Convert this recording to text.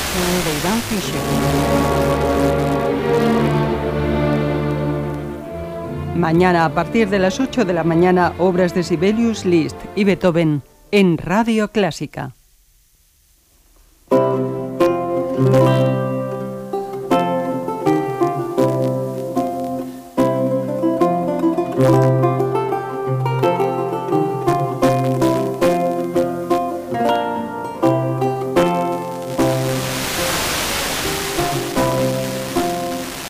de Iván Fischer. Mañana a partir de las 8 de la mañana, obras de Sibelius, Liszt y Beethoven en Radio Clásica.